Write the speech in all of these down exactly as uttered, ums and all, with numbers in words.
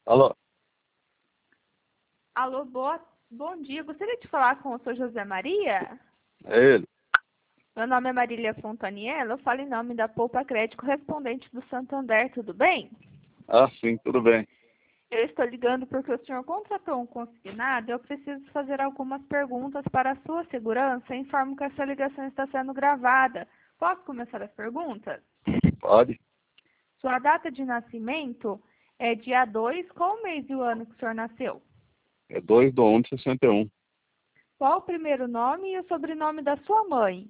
Alô? Alô, boa, bom dia. Gostaria de falar com o senhor José Maria? É ele? Meu nome é Marília Fontaniello. Eu falo em nome da Poupa Crédito correspondente do Santander, tudo bem? Ah, sim, tudo bem. Eu estou ligando porque o senhor contratou um consignado e eu preciso fazer algumas perguntas para a sua segurança e informo que essa ligação está sendo gravada. Posso começar as perguntas? Pode? Sua data de nascimento é dia dois. Qual o mês e o ano que o senhor nasceu? É dois do um de sessenta e um. Qual o primeiro nome e o sobrenome da sua mãe?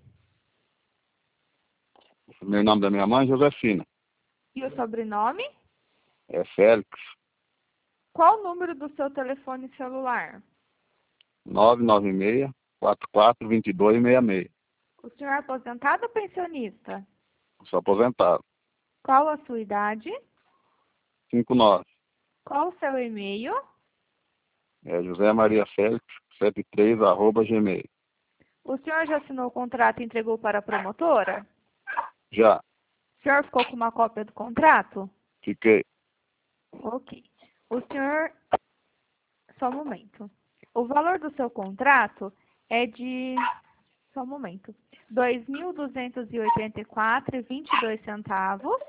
O primeiro nome da minha mãe é Josefina. E o sobrenome? É Félix. Qual o número do seu telefone celular? nove nove seis, quatro quatro, dois dois seis seis. O senhor é aposentado ou pensionista? Sou aposentado. Qual a sua idade? cinquenta e nove. Qual o seu e-mail? É José Maria Félix, setenta e três, arroba gmail. O senhor já assinou o contrato e entregou para a promotora? Já. O senhor ficou com uma cópia do contrato? Fiquei. Ok. O senhor... Só um momento. O valor do seu contrato é de... Só um momento. dois mil duzentos e oitenta e quatro reais e vinte e dois centavos.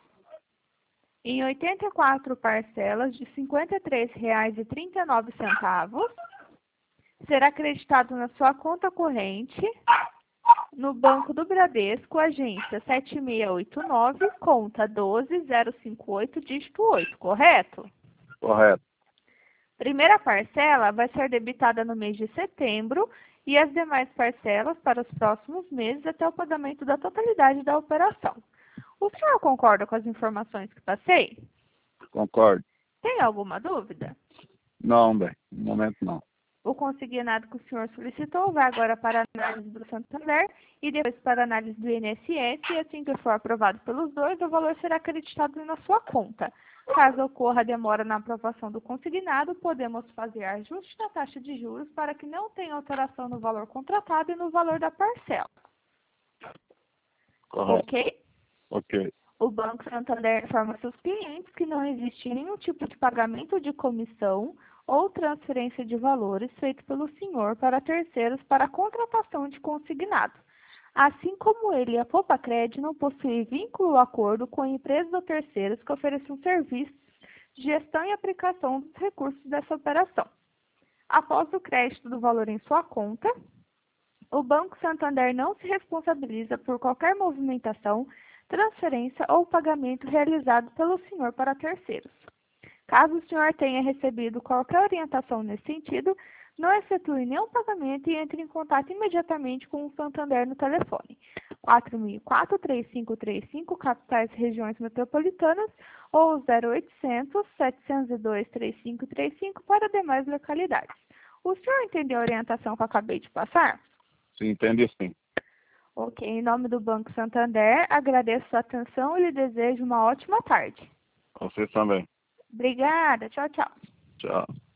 Em oitenta e quatro parcelas de cinquenta e três reais e trinta e nove centavos, será acreditado na sua conta corrente, no Banco do Bradesco, agência sete seis oito nove, conta doze zero cinco oito, dígito oito, correto? Correto. Primeira parcela vai ser debitada no mês de setembro e as demais parcelas para os próximos meses até o pagamento da totalidade da operação. O senhor concorda com as informações que passei? Concordo. Tem alguma dúvida? Não, bem. No momento não. O consignado que o senhor solicitou vai agora para a análise do Santander e depois para a análise do I N S S, e assim que for aprovado pelos dois, o valor será acreditado na sua conta. Caso ocorra demora na aprovação do consignado, podemos fazer ajuste na taxa de juros para que não tenha alteração no valor contratado e no valor da parcela. Correto. Ok? Ok. O Banco Santander informa seus clientes que não existe nenhum tipo de pagamento de comissão ou transferência de valores feito pelo senhor para terceiros para a contratação de consignado. Assim como ele, a Poupa Crédito não possui vínculo ou acordo com empresas ou terceiros que ofereçam serviços de gestão e aplicação dos recursos dessa operação. Após o crédito do valor em sua conta, o Banco Santander não se responsabiliza por qualquer movimentação, transferência ou pagamento realizado pelo senhor para terceiros. Caso o senhor tenha recebido qualquer orientação nesse sentido, não efetue nenhum pagamento e entre em contato imediatamente com o Santander no telefone quatro mil quatro, três cinco três cinco, capitais e regiões metropolitanas, ou zero oitocentos, setecentos e dois, trinta e cinco trinta e cinco para demais localidades. O senhor entendeu a orientação que eu acabei de passar? Sim, entendi sim. Ok, em nome do Banco Santander, agradeço a sua atenção e lhe desejo uma ótima tarde. Você também. Obrigada, tchau, tchau. Tchau.